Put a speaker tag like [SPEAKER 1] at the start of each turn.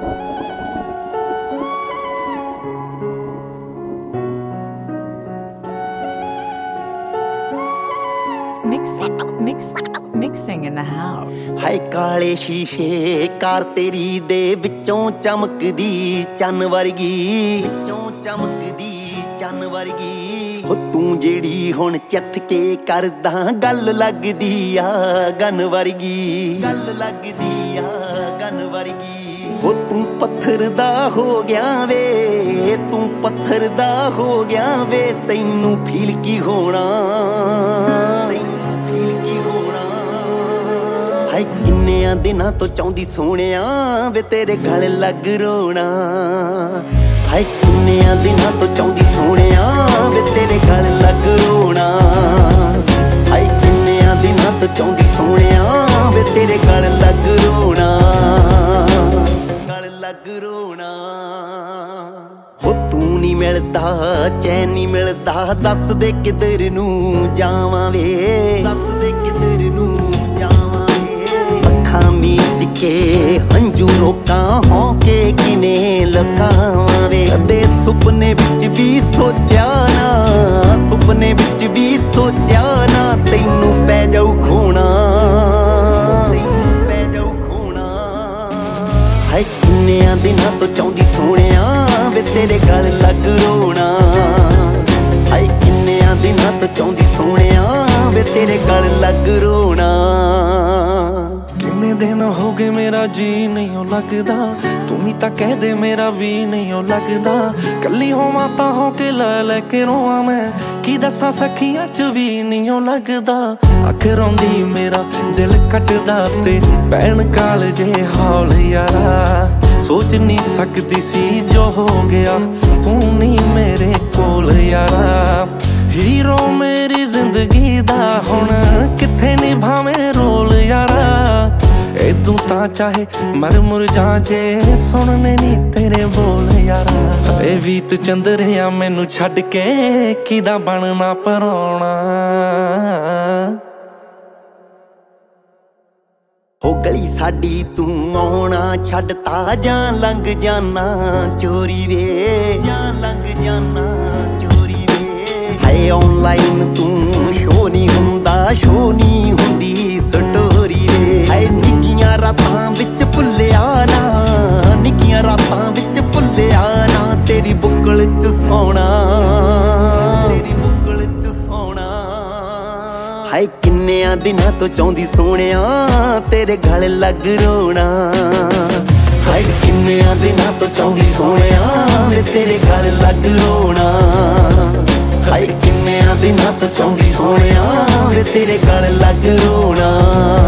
[SPEAKER 1] Mixing in the house.
[SPEAKER 2] ਹਾਏ ਕਾਲੇ ਸ਼ੀਸ਼ੇ ਕਾਰ ਤੇਰੀ ਦੇ ਵਿੱਚੋਂ ਚਮਕਦੀ ਚੰਨ ਵਰਗੀ, ਵਿੱਚੋਂ ਚਮਕਦੀ ਚੰਨ ਵਰਗੀ। ਹੋ ਤੂੰ ਜਿਹੜੀ ਹੁਣ ਚੱਥ ਕੇ ਕਰਦਾ ਗੱਲ ਲੱਗਦੀ ਆ ਗਨ ਵਰਗੀ, ਗੱਲ ਲੱਗਦੀ ਆ ਗਨ ਵਰਗੀ। ਹੋ ਤੂੰ ਪੱਥਰ ਦਾ ਹੋ ਗਿਆ ਵੇ, ਤੂੰ ਪੱਥਰ ਦਾ ਹੋ ਗਿਆ ਵੇ, ਤੈਨੂੰ ਫੀਲ ਕੀ ਹੋਣਾ, ਹਾਏ ਕਿੰਨਿਆਂ ਦਿਨਾਂ ਤੋਂ ਚਾਹੁੰਦੀ ਸੋਹਣਿਆ ਵੇ ਤੇਰੇ ਗਲ ਲੱਗ ਰੋਣਾ। ਹਾਏ ਕਿੰਨਿਆਂ ਦਿਨਾਂ ਤੋਂ ਚਾਹੁੰਦੀ ਸੋਹਣਿਆ ਵੇ ਤੇਰੇ ਗਲ ਲੱਗ ਰੋਣਾ। ਹਾਏ ਕਿੰਨਿਆਂ ਦਿਨਾਂ ਤੋਂ ਚਾਹੁੰਦੀ ਸੋਹਣਿਆ ਵੇ ਤੇਰੇ ਗਲ ਲੱਗ ਰੋਣਾ, ਗਲ ਲੱਗ ਰੋਣਾ। ਹੋ ਤੂੰ ਨੀ ਮਿਲਦਾ ਚੈਨ ਨੀ ਮਿਲਦਾ, ਦੱਸ ਦੇ ਕਿੱਧਰ ਨੂੰ ਜਾਵਾਂ ਵੇ, ਦੱਸ ਦੇ ਕਿੱਧਰ ਨੂੰ ਮੀਚ ਕੇ ਹੰਝੂ ਰੋਕਾਂ ਹੋ ਕੇ ਕਿਵੇਂ ਲੁਕਾਵਾਂ ਵੇ। ਕਦੇ ਸੁਪਨੇ ਵਿੱਚ ਵੀ ਸੋਚਿਆ ਨਾ, ਸੁਪਨੇ ਵਿੱਚ ਵੀ ਸੋਚਿਆ ਨਾ, ਤੈਨੂੰ ਪੈ ਜਾਊ ਖੋਣਾ, ਤੈਨੂੰ ਪੈ ਜਾਊ ਖੋਣਾ। ਹਾਏ ਕਿੰਨਿਆਂ ਦਿਨਾਂ ਤੋਂ ਚਾਹੁੰਦੀ ਸੋਹਣਿਆ ਵੇ ਤੇਰੇ ਗਲ ਲੱਗ ਰੋਣਾ। ਹਾਏ ਕਿੰਨਿਆਂ ਦਿਨਾਂ ਤੋਂ ਚਾਹੁੰਦੀ ਸੋਹਣਿਆ ਵੇ ਤੇਰੇ ਗਲ ਲੱਗ ਰੋਣਾ।
[SPEAKER 3] ਕਿੰਨੇ ਦਿਨ ਹੋ ਗਏ ਮੇਰਾ ਜੀ ਨਹੀਂ ਲੱਗਦਾ, ਤੂੰ ਵੀ ਤਾਂ ਕਹਿ ਦੇ ਮੇਰਾ ਵੀ ਨਹੀਂ ਲੱਗਦਾ। ਕੱਲੀ ਹੋਵਾਂ ਤਾਂ ਹੋ ਕੇ ਲੈ ਕੇ ਰੋਵਾਂ ਮੈਂ, ਕੀ ਦੱਸਾਂ ਸਖੀਆਂ ਚ ਵੀ ਨਹੀਂ ਲੱਗਦਾ। ਅੱਖ ਰੋਂਦੀ ਮੇਰਾ ਦਿਲ ਕੱਟਦਾ ਤੇ ਭੈਣ ਕਾਲਜੇ ਹੌਲ ਯਾਰਾ। ਸੋਚ ਨਹੀਂ ਸਕਦੀ ਸੀ ਜੋ ਹੋ ਗਿਆ, ਤੂੰ ਨਹੀਂ ਮੇਰੇ ਕੋਲ ਯਾਰਾ। ਹੀਰੋ ਮੇਰੀ ਜ਼ਿੰਦਗੀ ਦਾ ਹੁਣ ਕਿੱਥੇ ਨਿਭਾਵੇਂ ਰੋਲ ਯਾਰਾ। ਏਦੂ ਤਾਂ ਚਾਹੇ ਮਰ ਮੁਰ ਜਾ ਜੇ ਸੁਣਨੇ ਨੀ ਤੇਰੇ ਬੋਲ ਯਾਰਾ। ਏ ਵੀਤ ਚੰਦਰਿਆ ਮੈਨੂੰ ਛੱਡ ਕੇ ਕਿਦਾ ਬਣਨਾ ਪਰਾਉਣਾ।
[SPEAKER 2] ਹੋ ਗਲੀ ਸਾਡੀ ਤੂੰ ਆਉਣਾ ਛੱਡਤਾ ਜਾਂ ਲੰਘ ਜਾਨਾ ਚੋਰੀ ਵੇ, ਜਾਂ ਲੰਘ ਜਾਨਾ ਚੋਰੀ ਵੇ। ਹਾਏ ਆਨਲਾਈਨ ਤੂੰ ਸ਼ੋ ਨਹੀਂ ਹੁੰਦਾ, ਸ਼ੋ ਨਹੀਂ ਹੁੰਦੀ ਸਟੋਰੀ ਵੇ। ਹਾਏ ਨਿੱਕੀਆਂ ਰਾਤਾਂ ਵਿੱਚ ਭੁੱਲਿਆ ਨਾ, ਨਿੱਕੀਆਂ ਰਾਤਾਂ ਵਿੱਚ ਭੁੱਲਿਆ ਨਾ, ਤੇਰੀ ਬੁੱਕਲ ਚ ਸੌਣਾ, ਤੇਰੀ ਬੁੱਕਲ ਚ ਸੌਣਾ। ਹਾਏ ਕਿੰਨਿਆਂ ਦਿਨਾਂ ਤੋਂ ਚਾਹੁੰਦੀ ਸੋਹਣਿਆ ਤੇਰੇ ਗਲ ਲੱਗ ਰੋਣਾ। ਹਾਏ ਕਿੰਨਿਆਂ ਦਿਨਾਂ ਤੋਂ ਚਾਹੁੰਦੀ ਸੋਹਣਿਆ ਵੇ ਤੇਰੇ ਗਲ ਲੱਗ ਰੋਣਾ। ਹਾਏ ਕਿੰਨਿਆਂ ਦਿਨਾਂ ਤੋਂ ਚਾਹੁੰਦੀ ਸੋਹਣਿਆ ਵੇ ਤੇਰੇ ਗਲ ਲੱਗ ਰੋਣਾ।